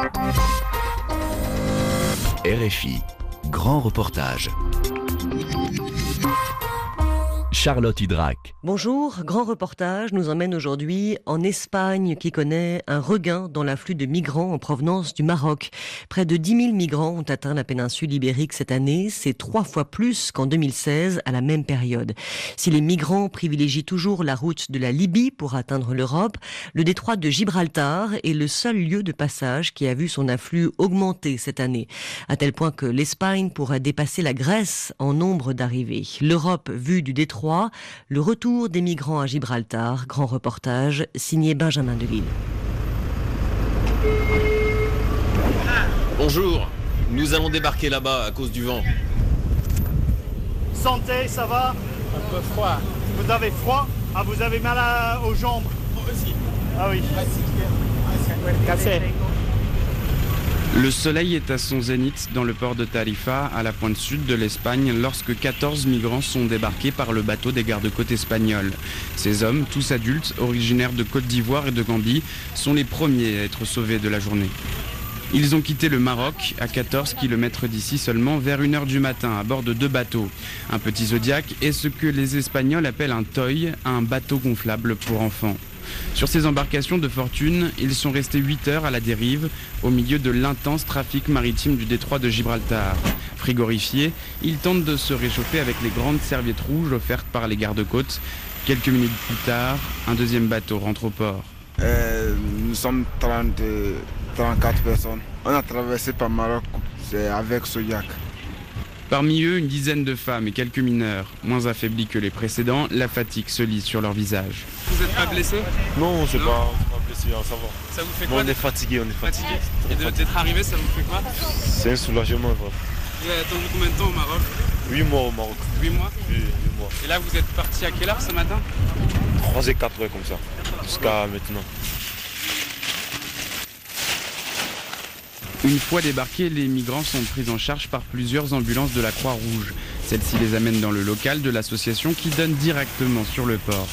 RFI, grand reportage. Charlotte Hydrac. Bonjour, grand reportage nous emmène aujourd'hui en Espagne qui connaît un regain dans l'afflux de migrants en provenance du Maroc. Près de 10 000 migrants ont atteint la péninsule ibérique cette année, c'est 3 fois plus qu'en 2016 à la même période. Si les migrants privilégient toujours la route de la Libye pour atteindre l'Europe, le détroit de Gibraltar est le seul lieu de passage qui a vu son afflux augmenter cette année, à tel point que l'Espagne pourrait dépasser la Grèce en nombre d'arrivées. L'Europe vue du détroit, le retour des migrants à Gibraltar, grand reportage signé Benjamin Delille. Bonjour, nous allons débarquer là-bas à cause du vent. Santé, ça va? Un peu froid. Vous avez froid? Ah, vous avez mal aux jambes? Moi aussi. Ah oui. Cassé. Le soleil est à son zénith dans le port de Tarifa, à la pointe sud de l'Espagne, lorsque 14 migrants sont débarqués par le bateau des gardes-côtes espagnols. Ces hommes, tous adultes, originaires de Côte d'Ivoire et de Gambie, sont les premiers à être sauvés de la journée. Ils ont quitté le Maroc, à 14 km d'ici seulement, vers 1h du matin, à bord de 2 bateaux. Un petit Zodiac et ce que les Espagnols appellent un toy, un bateau gonflable pour enfants. Sur ces embarcations de fortune, ils sont restés 8 heures à la dérive, au milieu de l'intense trafic maritime du détroit de Gibraltar. Frigorifiés, ils tentent de se réchauffer avec les grandes serviettes rouges offertes par les gardes-côtes. Quelques minutes plus tard, un deuxième bateau rentre au port. Nous sommes 34 personnes. On a traversé par Maroc avec Zodiac. Parmi eux, une dizaine de femmes et quelques mineurs. Moins affaiblis que les précédents, la fatigue se lit sur leur visage. Vous n'êtes pas blessé? Non, c'est pas blessé, ça va. Ça vous fait quoi? On est fatigué, Et d'être arrivé, ça vous fait quoi? C'est un soulagement, quoi. Vous avez attendu combien de temps au Maroc? 8 mois au Maroc. 8 mois? Oui, 8 mois. Et là, vous êtes parti à quelle heure ce matin? 3 et 4 heures comme ça, jusqu'à maintenant. Une fois débarqués, les migrants sont pris en charge par plusieurs ambulances de la Croix-Rouge. Celle-ci les amène dans le local de l'association qui donne directement sur le port.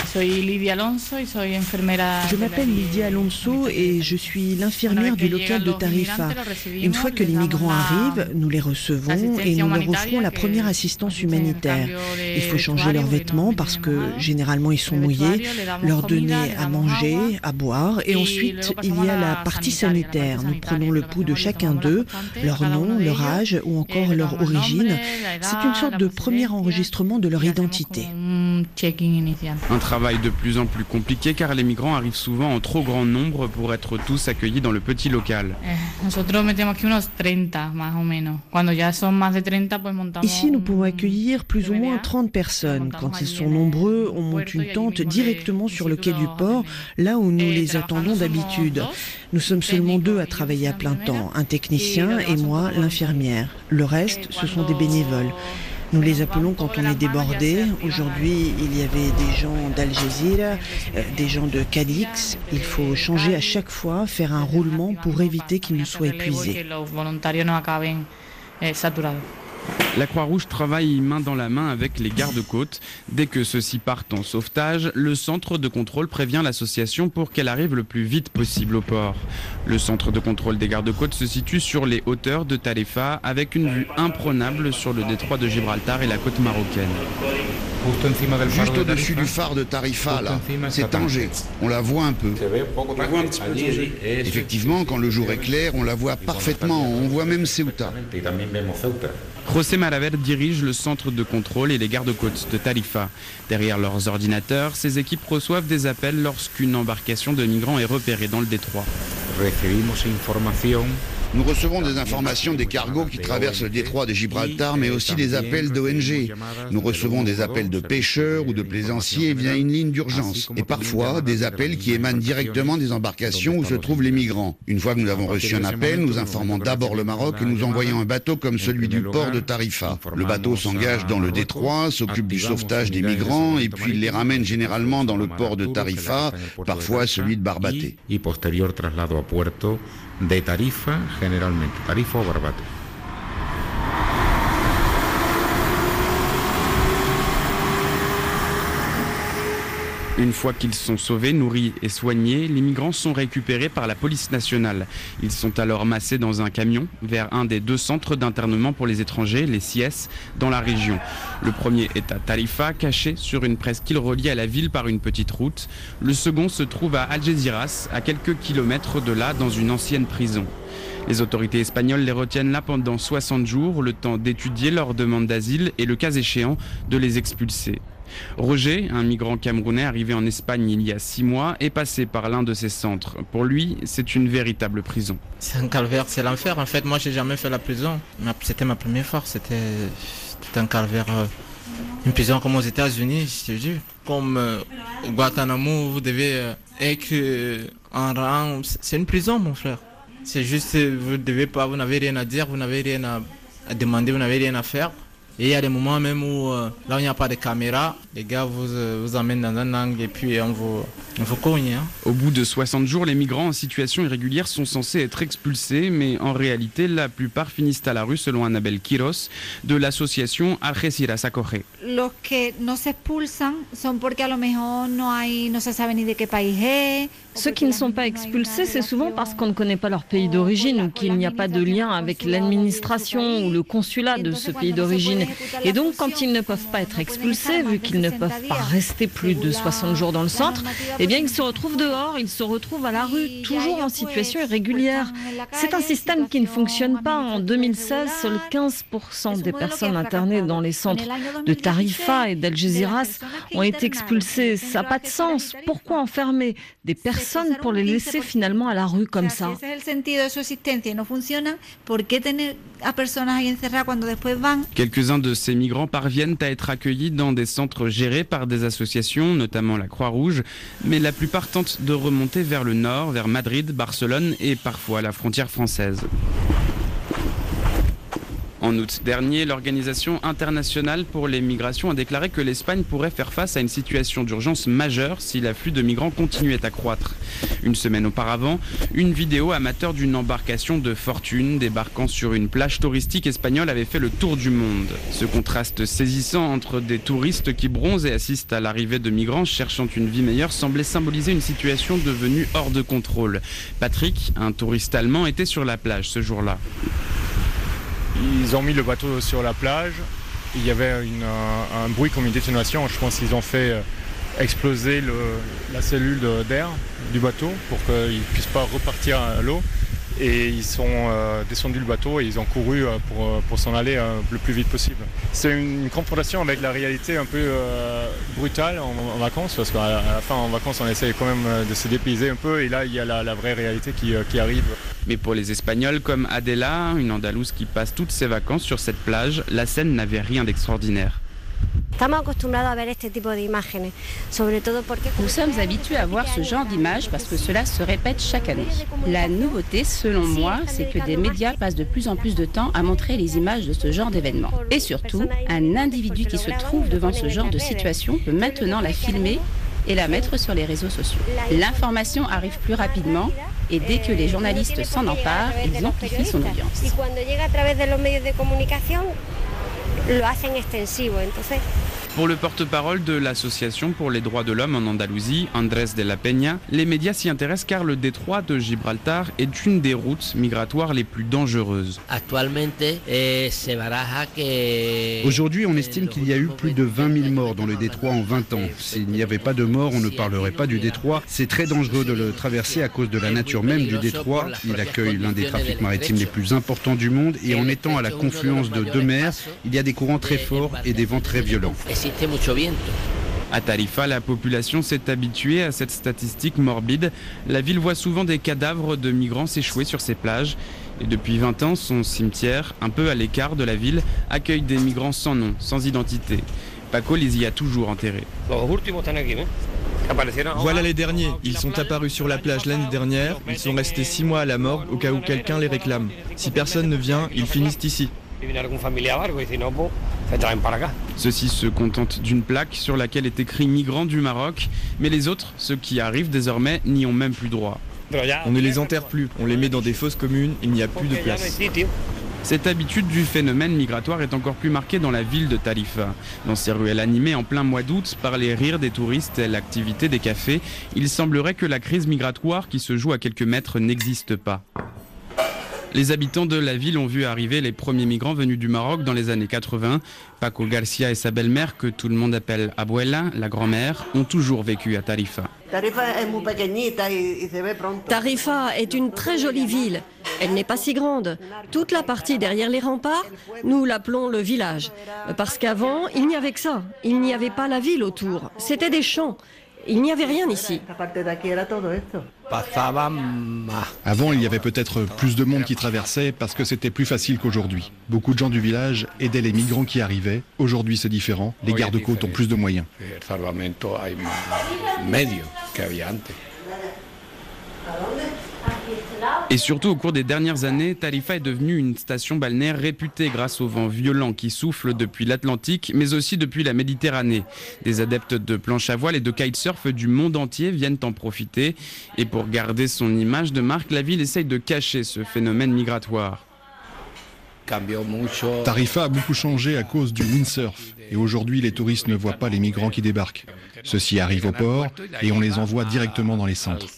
Je m'appelle Lydia Alonso et je suis l'infirmière du local de Tarifa. Une fois que les migrants arrivent, nous les recevons et nous leur offrons la première assistance humanitaire. Il faut changer leurs vêtements parce que généralement ils sont mouillés, leur donner à manger, à boire et ensuite il y a la partie sanitaire. Nous prenons le pouls de chacun d'eux, leur nom, leur âge ou encore leur origine. C'est une sorte de premier enregistrement de leur identité. Un travail de plus en plus compliqué car les migrants arrivent souvent en trop grand nombre pour être tous accueillis dans le petit local. Ici, nous pouvons accueillir plus ou moins 30 personnes. Quand ils sont nombreux, on monte une tente directement sur le quai du port, là où nous les attendons d'habitude. Nous sommes seulement 2 à travailler à plein temps, un technicien et moi, l'infirmière. Le reste, ce sont des bénévoles. Nous les appelons quand on est débordé. Aujourd'hui, il y avait des gens d'Al Jazeera, des gens de Cadix. Il faut changer à chaque fois, faire un roulement pour éviter qu'ils ne soient épuisés. La Croix-Rouge travaille main dans la main avec les gardes-côtes. Dès que ceux-ci partent en sauvetage, le centre de contrôle prévient l'association pour qu'elle arrive le plus vite possible au port. Le centre de contrôle des gardes-côtes se situe sur les hauteurs de Tarifa avec une vue imprenable sur le détroit de Gibraltar et la côte marocaine. Juste au-dessus du phare de Tarifa, là, c'est Tanger. On la voit un peu. On la voit un petit peu Tanger. Effectivement, quand le jour est clair, on la voit parfaitement. On voit même Ceuta. José Maraver dirige le centre de contrôle et les gardes-côtes de Tarifa. Derrière leurs ordinateurs, ces équipes reçoivent des appels lorsqu'une embarcation de migrants est repérée dans le détroit. Nous recevons des informations des cargos qui traversent le détroit de Gibraltar, mais aussi des appels d'ONG. Nous recevons des appels de pêcheurs ou de plaisanciers via une ligne d'urgence. Et parfois, des appels qui émanent directement des embarcations où se trouvent les migrants. Une fois que nous avons reçu un appel, nous informons d'abord le Maroc et nous envoyons un bateau comme celui du port de Tarifa. Le bateau s'engage dans le détroit, s'occupe du sauvetage des migrants et puis les ramène généralement dans le port de Tarifa, parfois celui de Barbate. De Tarifa, generalmente, Tarifa o Barbate. Une fois qu'ils sont sauvés, nourris et soignés, les migrants sont récupérés par la police nationale. Ils sont alors massés dans un camion vers un des 2 centres d'internement pour les étrangers, les CIES, dans la région. Le premier est à Tarifa, caché sur une presqu'île reliée à la ville par une petite route. Le second se trouve à Algeciras, à quelques kilomètres de là, dans une ancienne prison. Les autorités espagnoles les retiennent là pendant 60 jours, le temps d'étudier leur demande d'asile et, le cas échéant, de les expulser. Roger, un migrant camerounais arrivé en Espagne il y a 6 mois, est passé par l'un de ces centres. Pour lui, c'est une véritable prison. C'est un calvaire, c'est l'enfer. En fait, moi, j'ai jamais fait la prison. C'était ma première fois. C'était tout un calvaire. Une prison comme aux États-Unis, je te jure. Comme Guantanamo, vous devez être en rang. C'est une prison, mon frère. C'est juste, vous n'avez rien à dire, vous n'avez rien à demander, vous n'avez rien à faire. Et il y a des moments même où, là où il n'y a pas de caméra, les gars vous emmènent dans un angle et puis on vous cogne. Hein. Au bout de 60 jours, les migrants en situation irrégulière sont censés être expulsés, mais en réalité, la plupart finissent à la rue, selon Annabelle Quiros, de l'association Algeciras Acoge. Los que no se expulsan son porque a lo mejor no se sabe ni de qué país es. Ceux qui ne sont pas expulsés, c'est souvent parce qu'on ne connaît pas leur pays d'origine ou qu'il n'y a pas de lien avec l'administration ou le consulat de ce pays d'origine. Et donc, quand ils ne peuvent pas être expulsés, vu qu'ils ne peuvent pas rester plus de 60 jours dans le centre, eh bien, ils se retrouvent dehors, ils se retrouvent à la rue, toujours en situation irrégulière. C'est un système qui ne fonctionne pas. En 2016, seuls 15% des personnes internées dans les centres de Tarifa et d'Algeciras ont été expulsées. Ça n'a pas de sens. Pourquoi enfermer des personnes pour les laisser finalement à la rue comme ça? Quelques-uns de ces migrants parviennent à être accueillis dans des centres gérés par des associations, notamment la Croix-Rouge, mais la plupart tentent de remonter vers le nord, vers Madrid, Barcelone et parfois la frontière française. En août dernier, l'Organisation internationale pour les migrations a déclaré que l'Espagne pourrait faire face à une situation d'urgence majeure si l'afflux de migrants continuait à croître. Une semaine auparavant, une vidéo amateur d'une embarcation de fortune débarquant sur une plage touristique espagnole avait fait le tour du monde. Ce contraste saisissant entre des touristes qui bronzent et assistent à l'arrivée de migrants cherchant une vie meilleure semblait symboliser une situation devenue hors de contrôle. Patrick, un touriste allemand, était sur la plage ce jour-là. Ils ont mis le bateau sur la plage, il y avait un bruit comme une détonation, je pense qu'ils ont fait exploser la cellule d'air du bateau pour qu'il ne puisse pas repartir à l'eau. Et ils sont descendus le bateau et ils ont couru pour s'en aller le plus vite possible. C'est une confrontation avec la réalité un peu brutale en vacances, parce qu'à la fin en vacances on essaie quand même de se dépayser un peu et là il y a la vraie réalité qui arrive. Mais pour les Espagnols comme Adela, une Andalouse qui passe toutes ses vacances sur cette plage, la scène n'avait rien d'extraordinaire. Nous sommes habitués à voir ce genre d'images parce que cela se répète chaque année. La nouveauté, selon moi, c'est que des médias passent de plus en plus de temps à montrer les images de ce genre d'événements. Et surtout, un individu qui se trouve devant ce genre de situation peut maintenant la filmer et la mettre sur les réseaux sociaux. L'information arrive plus rapidement et dès que les journalistes s'en emparent, ils amplifient son audience. Pour le porte-parole de l'Association pour les droits de l'homme en Andalousie, Andrés de la Peña, les médias s'y intéressent car le détroit de Gibraltar est une des routes migratoires les plus dangereuses. Aujourd'hui, on estime qu'il y a eu plus de 20 000 morts dans le détroit en 20 ans. S'il n'y avait pas de morts, on ne parlerait pas du détroit. C'est très dangereux de le traverser à cause de la nature même du détroit. Il accueille l'un des trafics maritimes les plus importants du monde et en étant à la confluence de 2 mers, il y a des courants très forts et des vents très violents. À Tarifa, la population s'est habituée à cette statistique morbide. La ville voit souvent des cadavres de migrants s'échouer sur ses plages. Et depuis 20 ans, son cimetière, un peu à l'écart de la ville, accueille des migrants sans nom, sans identité. Paco les y a toujours enterrés. Voilà les derniers. Ils sont apparus sur la plage l'année dernière. Ils sont restés 6 mois à la morgue au cas où quelqu'un les réclame. Si personne ne vient, ils finissent ici. Ceux-ci se contentent d'une plaque sur laquelle est écrit « Migrants du Maroc », mais les autres, ceux qui arrivent désormais, n'y ont même plus droit. On ne les enterre plus, on les met dans des fosses communes, il n'y a plus de place. Cette habitude du phénomène migratoire est encore plus marquée dans la ville de Tarifa. Dans ses ruelles animées en plein mois d'août par les rires des touristes et l'activité des cafés, il semblerait que la crise migratoire qui se joue à quelques mètres n'existe pas. Les habitants de la ville ont vu arriver les premiers migrants venus du Maroc dans les années 80. Paco Garcia et sa belle-mère, que tout le monde appelle Abuela, la grand-mère, ont toujours vécu à Tarifa. Tarifa est une très jolie ville. Elle n'est pas si grande. Toute la partie derrière les remparts, nous l'appelons le village. Parce qu'avant, il n'y avait que ça. Il n'y avait pas la ville autour. C'était des champs. Il n'y avait rien ici. Avant, il y avait peut-être plus de monde qui traversait parce que c'était plus facile qu'aujourd'hui. Beaucoup de gens du village aidaient les migrants qui arrivaient. Aujourd'hui, c'est différent. Les gardes-côtes ont plus de moyens. Et surtout, au cours des dernières années, Tarifa est devenue une station balnéaire réputée grâce au vent violent qui souffle depuis l'Atlantique, mais aussi depuis la Méditerranée. Des adeptes de planche à voile et de kitesurf du monde entier viennent en profiter. Et pour garder son image de marque, la ville essaye de cacher ce phénomène migratoire. Tarifa a beaucoup changé à cause du windsurf. Et aujourd'hui, les touristes ne voient pas les migrants qui débarquent. Ceux-ci arrivent au port et on les envoie directement dans les centres.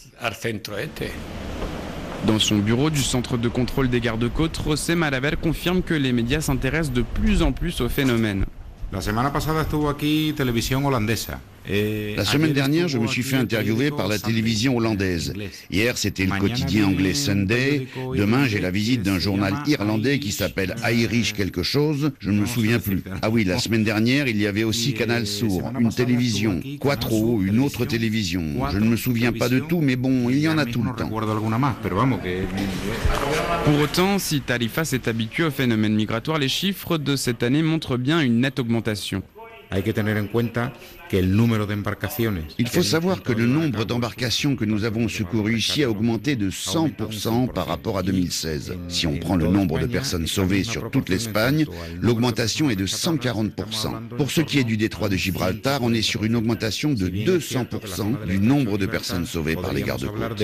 Dans son bureau du centre de contrôle des gardes-côtes, José Maraver confirme que les médias s'intéressent de plus en plus au phénomène. La semana pasada estuvo aquí televisión holandesa. La semaine dernière, je me suis fait interviewer par la télévision hollandaise. Hier, c'était le quotidien anglais Sunday. Demain, j'ai la visite d'un journal irlandais qui s'appelle Irish quelque chose. Je ne me souviens plus. Ah oui, la semaine dernière, il y avait aussi Canal Sourd, une télévision. Quattro, une autre télévision. Je ne me souviens pas de tout, mais bon, il y en a tout le temps. Pour autant, si Tarifa s'est habitué au phénomène migratoire, les chiffres de cette année montrent bien une nette augmentation. Il faut savoir que le nombre d'embarcations que nous avons secourues ici a augmenté de 100% par rapport à 2016. Si on prend le nombre de personnes sauvées sur toute l'Espagne, l'augmentation est de 140%. Pour ce qui est du détroit de Gibraltar, on est sur une augmentation de 200% du nombre de personnes sauvées par les gardes-côtes.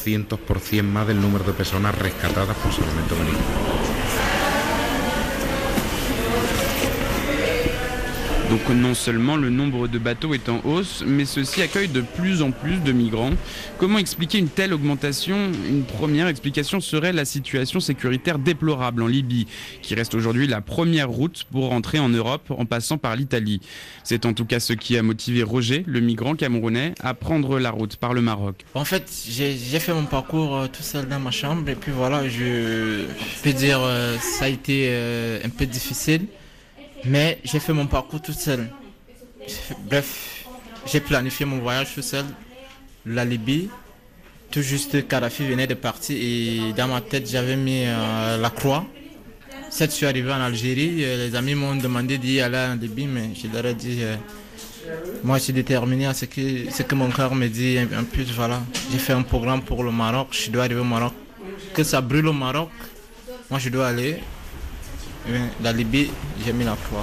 Donc non seulement le nombre de bateaux est en hausse, mais ceux-ci accueillent de plus en plus de migrants. Comment expliquer une telle augmentation ? Une première explication serait la situation sécuritaire déplorable en Libye, qui reste aujourd'hui la première route pour rentrer en Europe en passant par l'Italie. C'est en tout cas ce qui a motivé Roger, le migrant camerounais, à prendre la route par le Maroc. En fait, j'ai fait mon parcours tout seul dans ma chambre et puis voilà, je peux dire ça a été un peu difficile. Mais j'ai fait mon parcours tout seul. Bref, j'ai planifié mon voyage tout seul. La Libye, tout juste Kadhafi venait de partir et dans ma tête j'avais mis la croix. Je suis arrivé en Algérie, les amis m'ont demandé d'y aller en Libye, mais je leur ai dit, moi je suis déterminé à ce que mon cœur me dit. En plus, voilà, j'ai fait un programme pour le Maroc, je dois arriver au Maroc. Que ça brûle au Maroc, moi je dois aller. La Libye, j'ai mis la croix.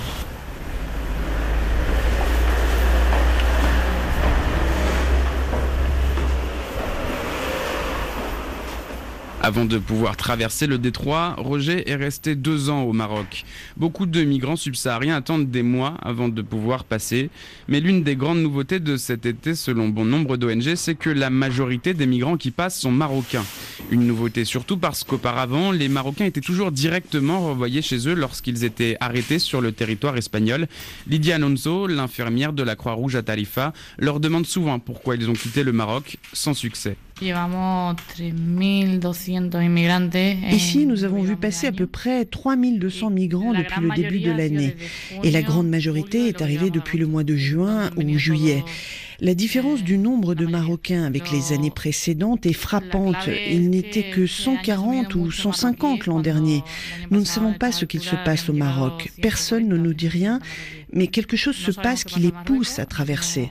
Avant de pouvoir traverser le détroit, Roger est resté 2 ans au Maroc. Beaucoup de migrants subsahariens attendent des mois avant de pouvoir passer. Mais l'une des grandes nouveautés de cet été, selon bon nombre d'ONG, c'est que la majorité des migrants qui passent sont marocains. Une nouveauté surtout parce qu'auparavant, les Marocains étaient toujours directement renvoyés chez eux lorsqu'ils étaient arrêtés sur le territoire espagnol. Lydia Alonso, l'infirmière de la Croix-Rouge à Tarifa, leur demande souvent pourquoi ils ont quitté le Maroc sans succès. Ici, nous avons vu passer à peu près 3200 migrants depuis le début de l'année. Et la grande majorité est arrivée depuis le mois de juin ou juillet. La différence du nombre de Marocains avec les années précédentes est frappante. Il n'était que 140 ou 150 l'an dernier. Nous ne savons pas ce qu'il se passe au Maroc. Personne ne nous dit rien, mais quelque chose se passe qui les pousse à traverser.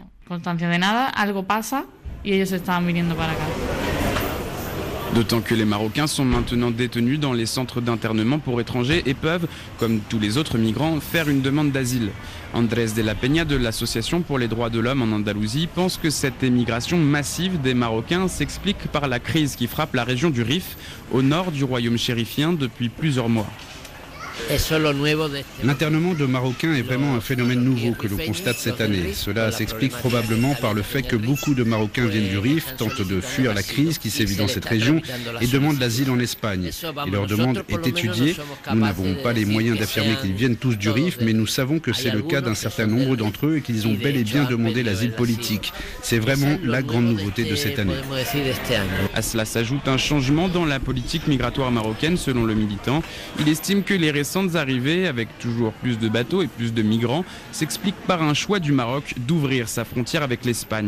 D'autant que les Marocains sont maintenant détenus dans les centres d'internement pour étrangers et peuvent, comme tous les autres migrants, faire une demande d'asile. Andrés de la Peña de l'Association pour les droits de l'homme en Andalousie pense que cette émigration massive des Marocains s'explique par la crise qui frappe la région du Rif, au nord du royaume chérifien depuis plusieurs mois. L'internement de Marocains est vraiment un phénomène nouveau que l'on constate cette année. Cela s'explique probablement par le fait que beaucoup de Marocains viennent du Rif, tentent de fuir la crise qui sévit dans cette région et demandent l'asile en Espagne. Et leur demande est étudiée. Nous n'avons pas les moyens d'affirmer qu'ils viennent tous du Rif, mais nous savons que c'est le cas d'un certain nombre d'entre eux et qu'ils ont bel et bien demandé l'asile politique. C'est vraiment la grande nouveauté de cette année. À cela s'ajoute un changement dans la politique migratoire marocaine selon le militant. Il estime que les récentes arrivées, avec toujours plus de bateaux et plus de migrants, s'expliquent par un choix du Maroc d'ouvrir sa frontière avec l'Espagne.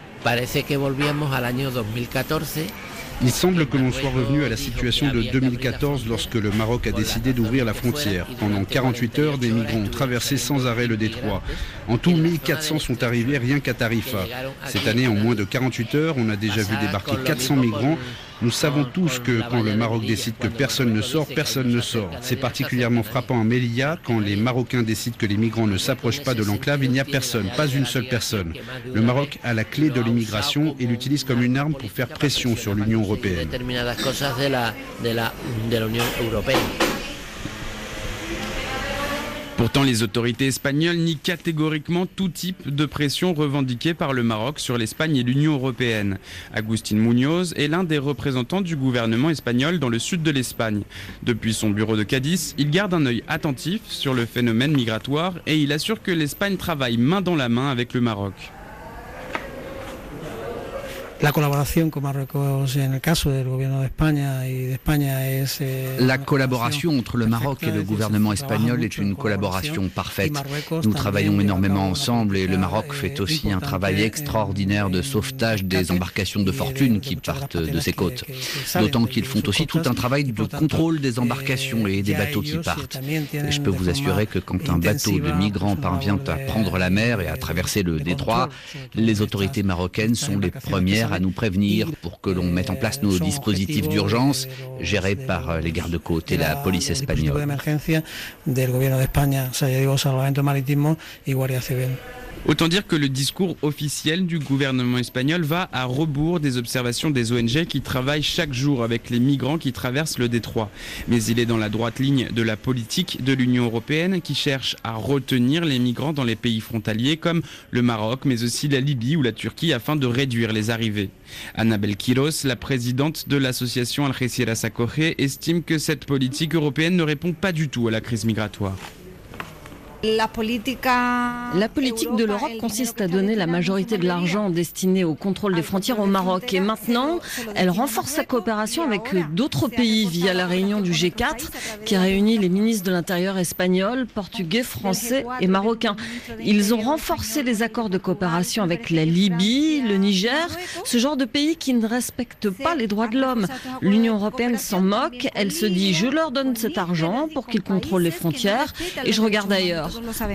Il semble que l'on soit revenu à la situation de 2014 lorsque le Maroc a décidé d'ouvrir la frontière. Pendant 48 heures, des migrants ont traversé sans arrêt le détroit. En tout, 1400 sont arrivés rien qu'à Tarifa. Cette année, en moins de 48 heures, on a déjà vu débarquer 400 migrants. Nous savons tous que quand le Maroc décide que personne ne sort, personne ne sort. C'est particulièrement frappant à Melilla, quand les Marocains décident que les migrants ne s'approchent pas de l'enclave, il n'y a personne, pas une seule personne. Le Maroc a la clé de l'immigration et l'utilise comme une arme pour faire pression sur l'Union européenne. Pourtant, les autorités espagnoles nient catégoriquement tout type de pression revendiquée par le Maroc sur l'Espagne et l'Union européenne. Agustín Muñoz est l'un des représentants du gouvernement espagnol dans le sud de l'Espagne. Depuis son bureau de Cadiz, il garde un œil attentif sur le phénomène migratoire et il assure que l'Espagne travaille main dans la main avec le Maroc. La collaboration con Marruecos en el caso del gobierno de España y de España es La collaboration entre le Maroc et le gouvernement espagnol est une collaboration parfaite. Nous travaillons énormément ensemble et le Maroc fait aussi un travail extraordinaire de sauvetage des embarcations de fortune qui partent de ses côtes. D'autant qu'ils font aussi tout un travail de contrôle des embarcations et des bateaux qui partent. Et je peux vous assurer que quand un bateau de migrants parvient à prendre la mer et à traverser le détroit, les autorités marocaines sont les premières à nous prévenir pour que l'on mette en place nos dispositifs d'urgence gérés par les gardes-côtes et la police espagnole. Autant dire que le discours officiel du gouvernement espagnol va à rebours des observations des ONG qui travaillent chaque jour avec les migrants qui traversent le détroit. Mais il est dans la droite ligne de la politique de l'Union européenne qui cherche à retenir les migrants dans les pays frontaliers comme le Maroc, mais aussi la Libye ou la Turquie afin de réduire les arrivées. Annabel Quiros, la présidente de l'association Algeciras Acoge, estime que cette politique européenne ne répond pas du tout à la crise migratoire. La politique de l'Europe consiste à donner la majorité de l'argent destiné au contrôle des frontières au Maroc. Et maintenant, elle renforce sa coopération avec d'autres pays via la réunion du G4 qui réunit les ministres de l'Intérieur espagnols, portugais, français et marocains. Ils ont renforcé les accords de coopération avec la Libye, le Niger, ce genre de pays qui ne respectent pas les droits de l'homme. L'Union européenne s'en moque. Elle se dit « je leur donne cet argent pour qu'ils contrôlent les frontières et je regarde ailleurs ».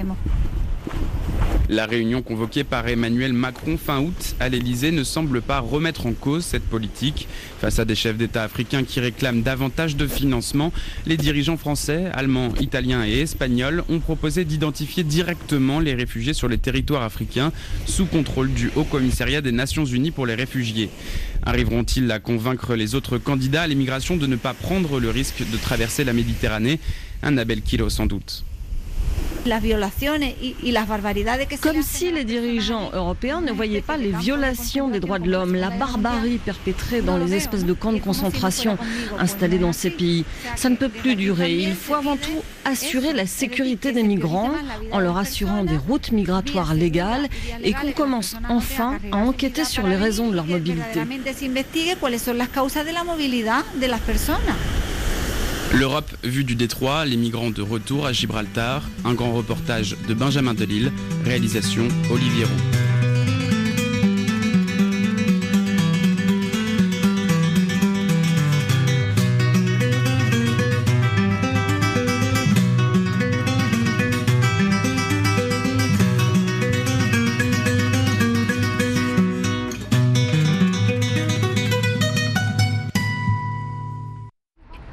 La réunion convoquée par Emmanuel Macron fin août à l'Elysée ne semble pas remettre en cause cette politique. Face à des chefs d'État africains qui réclament davantage de financement, les dirigeants français, allemands, italiens et espagnols ont proposé d'identifier directement les réfugiés sur les territoires africains sous contrôle du Haut Commissariat des Nations Unies pour les réfugiés. Arriveront-ils à convaincre les autres candidats à l'immigration de ne pas prendre le risque de traverser la Méditerranée? Annabel Quiros sans doute. Comme si les dirigeants européens ne voyaient pas les violations des droits de l'homme, la barbarie perpétrée dans les espèces de camps de concentration installés dans ces pays. Ça ne peut plus durer. Il faut avant tout assurer la sécurité des migrants en leur assurant des routes migratoires légales et qu'on commence enfin à enquêter sur les raisons de leur mobilité. L'Europe vue du détroit, les migrants de retour à Gibraltar, un grand reportage de Benjamin Delille, réalisation Olivier Roux.